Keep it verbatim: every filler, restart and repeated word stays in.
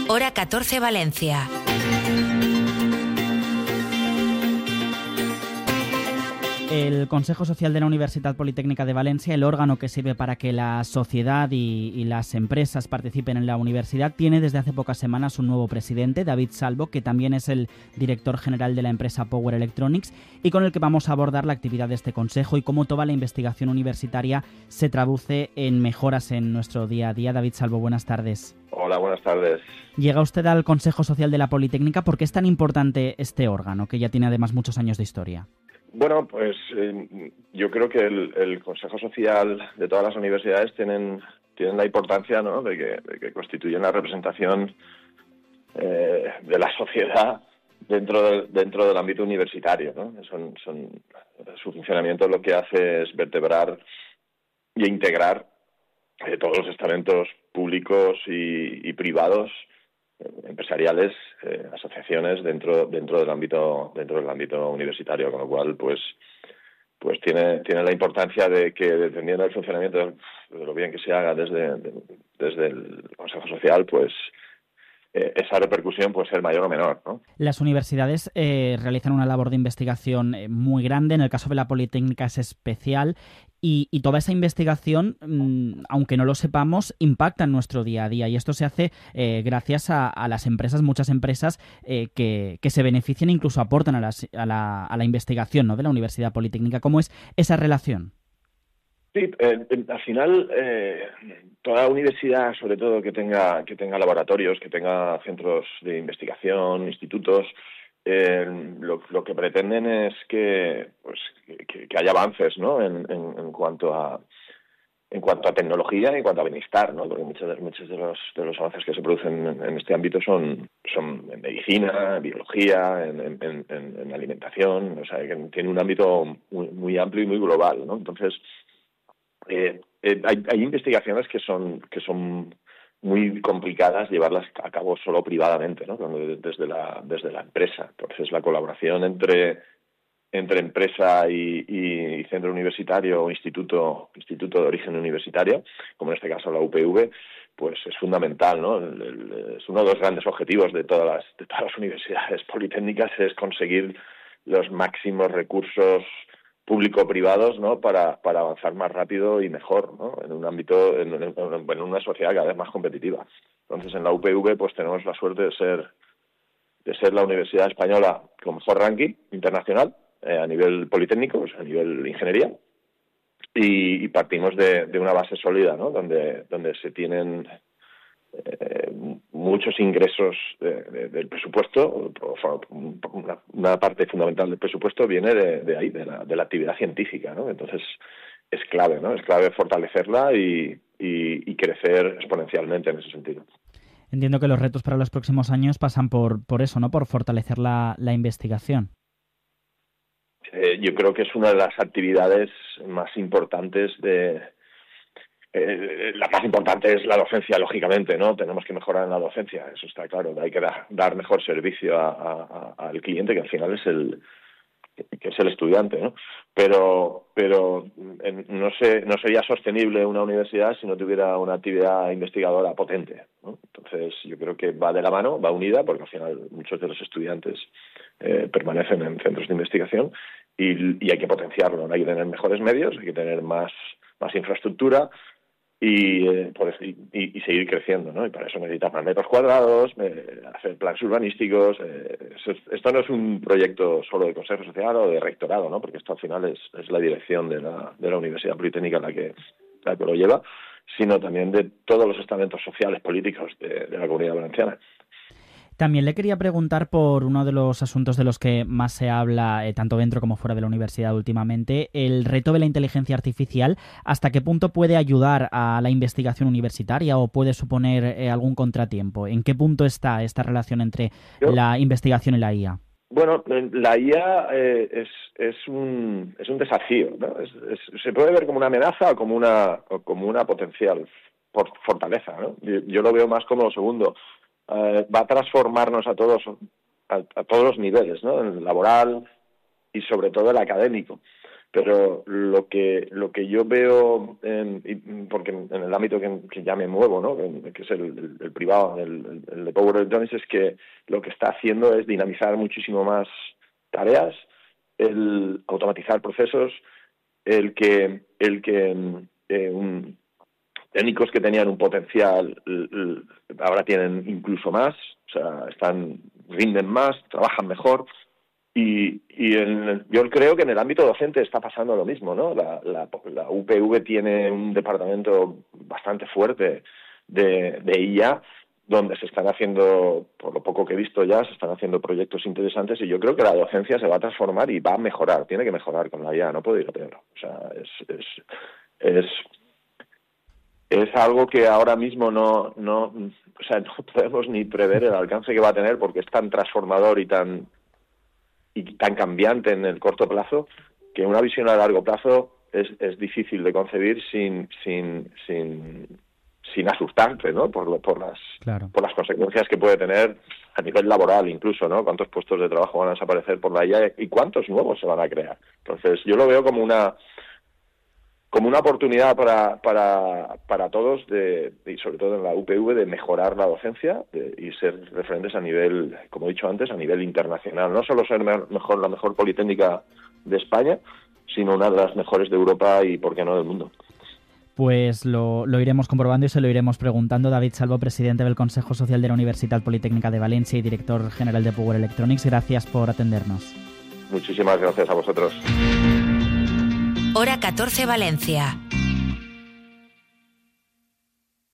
hora catorce Valencia. El Consejo Social de la Universidad Politécnica de Valencia, el órgano que sirve para que la sociedad y, y las empresas participen en la universidad, tiene desde hace pocas semanas un nuevo presidente, David Salvo, que también es el director general de la empresa Power Electronics, y con el que vamos a abordar la actividad de este consejo y cómo toda la investigación universitaria se traduce en mejoras en nuestro día a día. David Salvo, buenas tardes. Hola, buenas tardes. Llega usted al Consejo Social de la Politécnica. ¿Por qué es tan importante este órgano, que ya tiene además muchos años de historia? Bueno, pues eh, yo creo que el, el Consejo Social de todas las universidades tienen, tienen la importancia, ¿no?, de que, de que constituyen la representación eh, de la sociedad dentro del, dentro del ámbito universitario, ¿no? Son, son, su funcionamiento lo que hace es vertebrar y integrar eh, todos los estamentos públicos y, y privados, empresariales, eh, asociaciones dentro dentro del ámbito dentro del ámbito universitario, con lo cual pues pues tiene tiene la importancia de que, dependiendo del funcionamiento, de lo bien que se haga desde de, desde el Consejo Social, pues eh, esa repercusión puede ser mayor o menor, ¿no? Las universidades eh, realizan una labor de investigación eh, muy grande. En el caso de la Politécnica es especial. Y, y toda esa investigación, mmm, aunque no lo sepamos, impacta en nuestro día a día. Y esto se hace eh, gracias a, a las empresas, muchas empresas eh, que, que se benefician e incluso aportan a, las, a, la, a la investigación, ¿no?, de la Universidad Politécnica. ¿Cómo es esa relación? Sí, eh, al final eh, toda universidad, sobre todo que tenga que tenga laboratorios, que tenga centros de investigación, institutos, Eh, lo, lo que pretenden es que pues que, que haya avances, ¿no?, en, en, en cuanto a en cuanto a tecnología y en cuanto a bienestar, ¿no?, porque muchos de, muchos de los de los avances que se producen en, en este ámbito son son en medicina, en biología, en, en, en, en alimentación, o sea, que tiene un ámbito muy, muy amplio y muy global, ¿no? Entonces eh, eh, hay, hay investigaciones que son que son muy complicadas llevarlas a cabo solo privadamente, ¿no?, desde la desde la empresa. Entonces la colaboración entre entre empresa y, y centro universitario o instituto instituto de origen universitario, como en este caso la U P V, pues es fundamental, ¿no? El, el, es uno de los grandes objetivos de todas las de todas las universidades politécnicas, es conseguir los máximos recursos público-privados, ¿no?, para para avanzar más rápido y mejor, ¿no?, en un ámbito, en, en, en una sociedad cada vez más competitiva. Entonces, en la U P V pues tenemos la suerte de ser de ser la universidad española con mejor ranking internacional eh, a nivel politécnico, pues a nivel de ingeniería, y, y partimos de, de una base sólida, ¿no?, donde donde se tienen Eh, muchos ingresos de, de, del presupuesto. Una, una parte fundamental del presupuesto viene de, de ahí, de la, de la actividad científica, ¿no? Entonces es clave, ¿no? Es clave fortalecerla y, y, y crecer exponencialmente en ese sentido. Entiendo que los retos para los próximos años pasan por, por eso, ¿no?, por fortalecer la, la investigación. Eh, yo creo que es una de las actividades más importantes de Eh, la más importante es la docencia, lógicamente, ¿no? Tenemos que mejorar en la docencia, eso está claro. Hay que da, dar mejor servicio a, a, a, al cliente, que al final es el que es el estudiante, ¿no? Pero pero en, no sé no sería sostenible una universidad si no tuviera una actividad investigadora potente, ¿no? Entonces yo creo que va de la mano, va unida, porque al final muchos de los estudiantes eh, permanecen en centros de investigación y, y hay que potenciarlo, ¿no? Hay que tener mejores medios, hay que tener más más infraestructura y, eh, pues, y, y seguir creciendo, ¿no? Y para eso necesitas más metros cuadrados, eh, hacer planes urbanísticos. Eh, esto no es un proyecto solo de Consejo Social o de Rectorado, ¿no? Porque esto al final es, es la dirección de la, de la Universidad Politécnica la que, la que lo lleva, sino también de todos los estamentos sociales, políticos de, de la Comunidad Valenciana. También le quería preguntar por uno de los asuntos de los que más se habla, eh, tanto dentro como fuera de la universidad últimamente, el reto de la inteligencia artificial. ¿Hasta qué punto puede ayudar a la investigación universitaria o puede suponer eh, algún contratiempo? ¿En qué punto está esta relación entre Yo, la investigación y la I A? Bueno, la I A eh, es, es, un, es un desafío, ¿no? Es, es, se puede ver como una amenaza o como una, o como una potencial fortaleza, ¿no? Yo, yo lo veo más como lo segundo. Uh, va a transformarnos a todos a, a todos los niveles, ¿no? El laboral y sobre todo el académico. Pero lo que lo que yo veo, en, porque en el ámbito que, que ya me muevo, ¿no? que es el, el, el privado, el, el de Power Electronics, es que lo que está haciendo es dinamizar muchísimo más tareas, el automatizar procesos, el que el que eh, un, técnicos que tenían un potencial ahora tienen incluso más, o sea, están rinden más, trabajan mejor. Y, y en, yo creo que en el ámbito docente está pasando lo mismo, ¿no? La, la, la U P V tiene un departamento bastante fuerte de, de I A, donde se están haciendo, por lo poco que he visto ya, se están haciendo proyectos interesantes, y yo creo que la docencia se va a transformar y va a mejorar, tiene que mejorar con la I A, no puede ir a peor. O sea, es es es, es algo que ahora mismo no, no, o sea, no podemos ni prever el alcance que va a tener, porque es tan transformador y tan y tan cambiante en el corto plazo, que una visión a largo plazo es, es difícil de concebir sin sin sin sin asustarte, ¿no? Por por las claro. por las consecuencias que puede tener a nivel laboral, incluso, ¿no? Cuántos puestos de trabajo van a desaparecer por la I A y cuántos nuevos se van a crear. Entonces, yo lo veo como una como una oportunidad para para para todos, de, y sobre todo en la U P V, de mejorar la docencia de, y ser referentes a nivel, como he dicho antes, a nivel internacional. No solo ser mejor la mejor politécnica de España, sino una de las mejores de Europa y, por qué no, del mundo. Pues lo, lo iremos comprobando y se lo iremos preguntando. David Salvo, presidente del Consejo Social de la Universitat Politécnica de Valencia y director general de Power Electronics, gracias por atendernos. Muchísimas gracias a vosotros. Hora catorce Valencia.